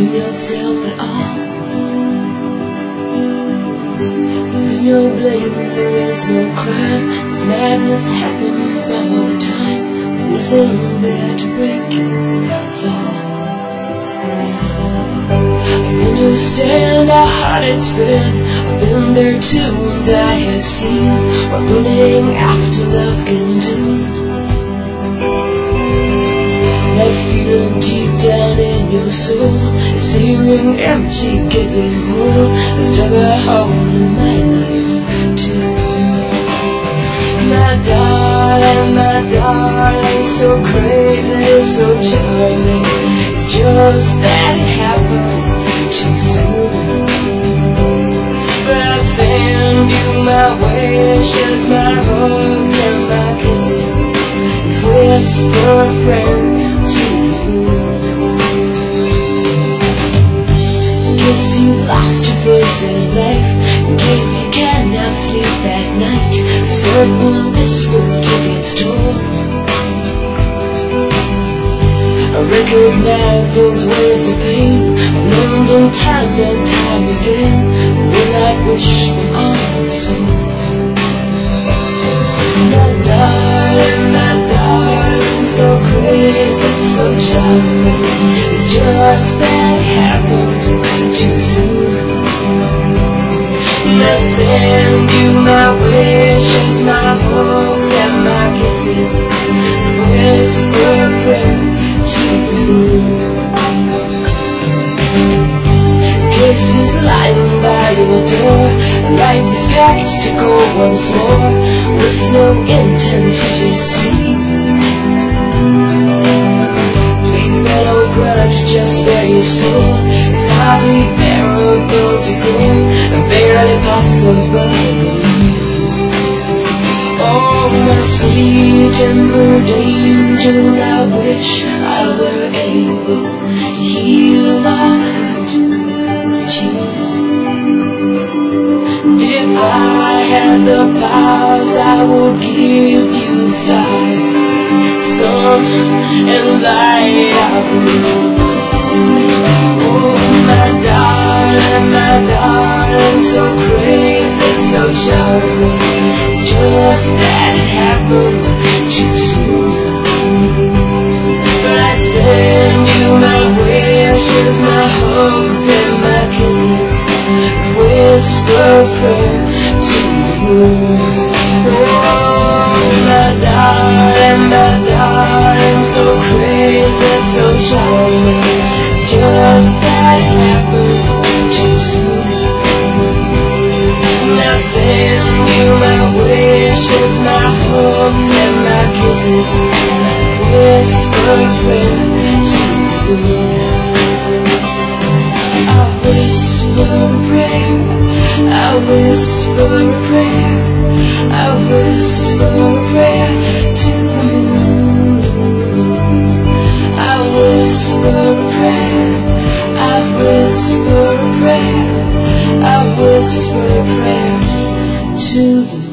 blame yourself at all. There is no blame, there is no crime. This madness happens all the time. Nothing there to break you fall. I understand how hard it's been. I've been there too, and I have seen what running after love can do. That feeling deep down in your soul is seeming empty, gaping hole. It's dug a hole in my life too. My darling, so crazy, so charming. It's just that it happened too soon. But I send you my wishes, my hugs and my kisses, and whisper a friend to you. In case you've lost your voice in life, in case you cannot sleep at night, certain this will take its toll. I recognize those waves of pain I've known them time and time again, and will not wish them on so. My darling, so crazy, so charming. It's just that it happened too soon. And I send you my wishes, my hopes and my kisses, whisper a friend to you. Kisses lying by your door, life is packed to go once more, with no intent to deceive. Please bear no grudge, just bear your soul. It's hardly bearable to go, and barely possible. Oh, my sweet emerald angel, I wish I were able to heal my heart with you. And if I had the powers, I would give you stars, sun and light of blue. Oh, my darling, so crazy, so charming. It's just that it happened too soon. But I send you my wishes, my hopes and my kisses, whisper a prayer to you. Oh, my darling, so crazy, so charming. It's just that it happened too soon. And I send you my wishes, my hopes and my kisses, whisper a prayer to you. I whisper a prayer, I whisper a prayer, I whisper a prayer to you. I whisper a prayer, I whisper a prayer, I whisper a prayer to the